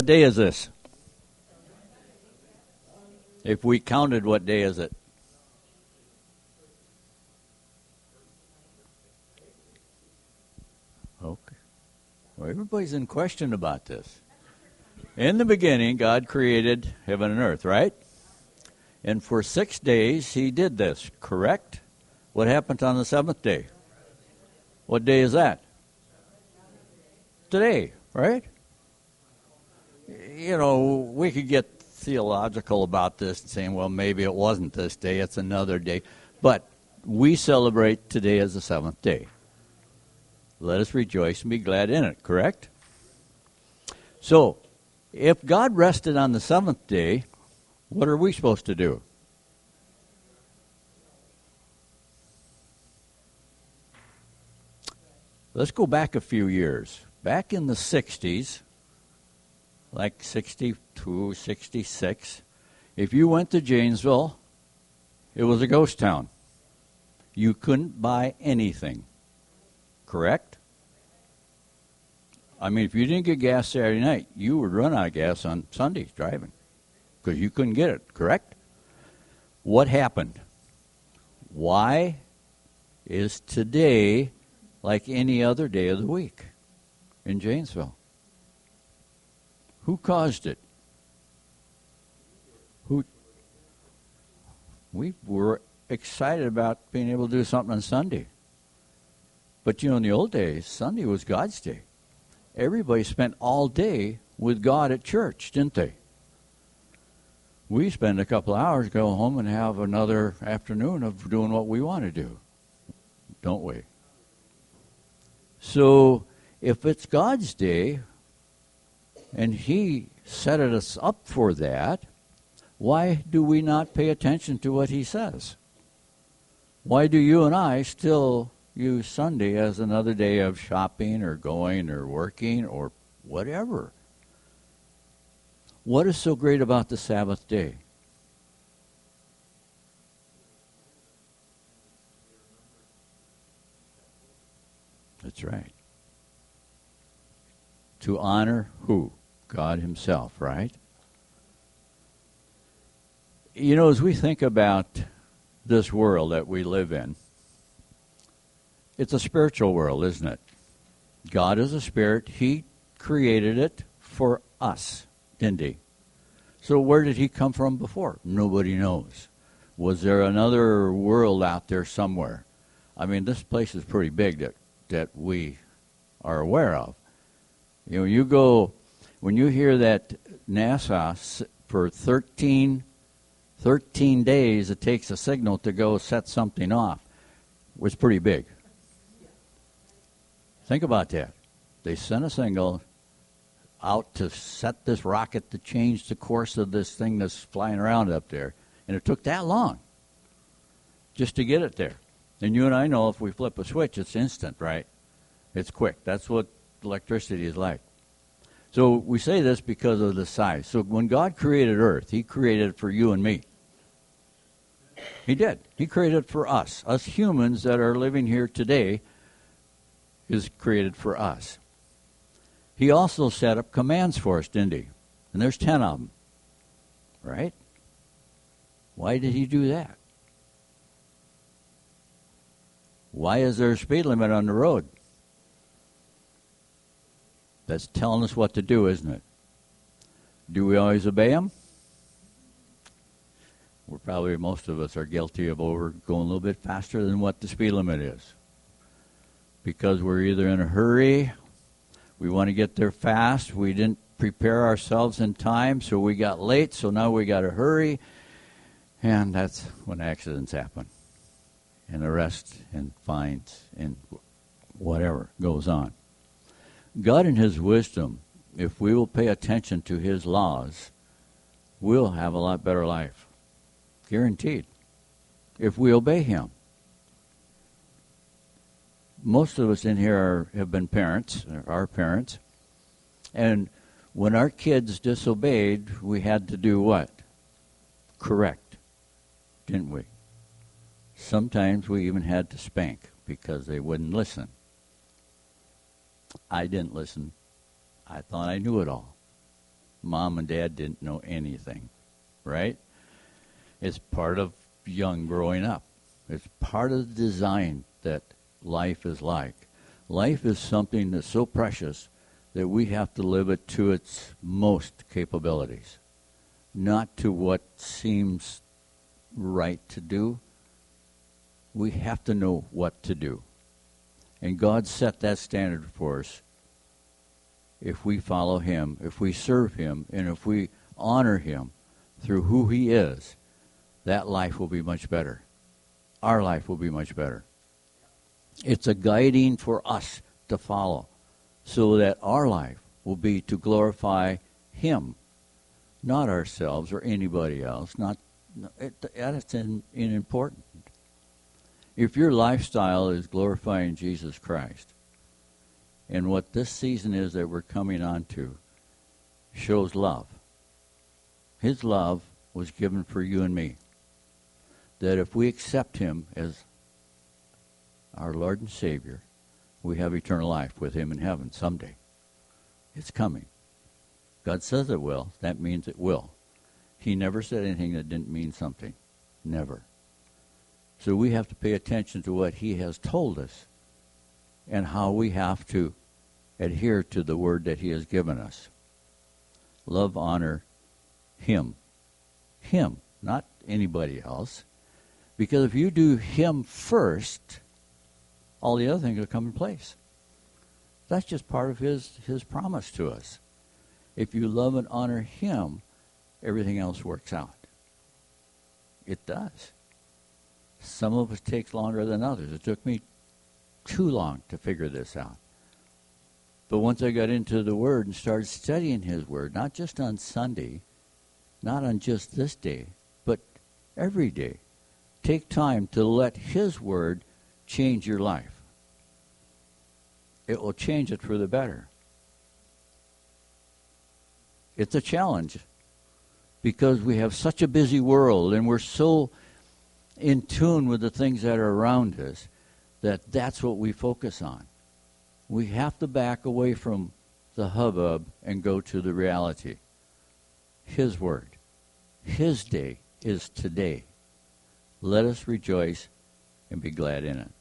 What day is this? If we counted, what day is it? Okay. Well, everybody's in question about this. In the beginning, God created heaven and earth, right? And for 6 days, he did this, correct? What happened on the seventh day? What day is that? Today, right? You know, we could get theological about this and saying, well, maybe it wasn't this day, it's another day. But we celebrate today as the seventh day. Let us rejoice and be glad in it, correct? So, if God rested on the seventh day, what are we supposed to do? Let's go back a few years. Back in the 60s, like 62, 66, if you went to Janesville, it was a ghost town. You couldn't buy anything, correct? I mean, if you didn't get gas Saturday night, you would run out of gas on Sundays driving because you couldn't get it, correct? What happened? Why is today like any other day of the week in Janesville? Who caused it? We were excited about being able to do something on Sunday. But, you know, in the old days, Sunday was God's day. Everybody spent all day with God at church, didn't they? We spend a couple of hours, go home, and have another afternoon of doing what we want to do, don't we? So, if it's God's day, and he set us up for that, why do we not pay attention to what he says? Why do you and I still use Sunday as another day of shopping or going or working or whatever? What is so great about the Sabbath day? That's right. To honor who? God himself, right? You know, as we think about this world that we live in, it's a spiritual world, isn't it? God is a spirit. He created it for us, didn't he? So where did he come from before? Nobody knows. Was there another world out there somewhere? I mean, this place is pretty big that we are aware of. You know, you go, when you hear that NASA for 13 days it takes a signal to go set something off, was pretty big. Think about that. They sent a signal out to set this rocket to change the course of this thing that's flying around up there, and it took that long just to get it there. And you and I know if we flip a switch, it's instant, right? It's quick. That's what electricity is like. So we say this because of the size. So when God created earth, he created it for you and me. He did. He created it for us. Us humans that are living here today is created for us. He also set up commands for us, didn't he? And there's 10 of them. Right? Why did he do that? Why is there a speed limit on the road? That's telling us what to do, isn't it? Do we always obey him? We're probably, most of us are guilty of going a little bit faster than what the speed limit is. Because we're either in a hurry, we want to get there fast, we didn't prepare ourselves in time, so we got late, so now we got to hurry, and that's when accidents happen. And arrests and fines and whatever goes on. God in his wisdom, if we will pay attention to his laws, we'll have a lot better life. Guaranteed. If we obey him. Most of us in here have been parents, our parents, and when our kids disobeyed, we had to do what? Correct, didn't we? Sometimes we even had to spank because they wouldn't listen. I didn't listen. I thought I knew it all. Mom and Dad didn't know anything, right? It's part of young growing up. It's part of the design that life is like. Life is something that's so precious that we have to live it to its most capabilities, not to what seems right to do. We have to know what to do. And God set that standard for us. If we follow him, if we serve him, and if we honor him through who he is, that life will be much better. Our life will be much better. It's a guiding for us to follow so that our life will be to glorify him, not ourselves or anybody else. That's important. If your lifestyle is glorifying Jesus Christ, and what this season is that we're coming on to shows love. His love was given for you and me. That if we accept him as our Lord and Savior, we have eternal life with him in heaven someday. It's coming. God says it will. That means it will. He never said anything that didn't mean something. Never. So we have to pay attention to what he has told us and how we have to adhere to the word that he has given us. Love, honor him. Him, not anybody else. Because if you do him first, all the other things will come in place. That's just part of his promise to us. If you love and honor him, everything else works out. It does. Some of it takes longer than others. It took me too long to figure this out. But once I got into the Word and started studying his Word, not just on Sunday, not on just this day, but every day, take time to let his Word change your life. It will change it for the better. It's a challenge because we have such a busy world and we're so in tune with the things that are around us that's what we focus on. We have to back away from the hubbub and go to the reality. His word. His day is today. Let us rejoice and be glad in it.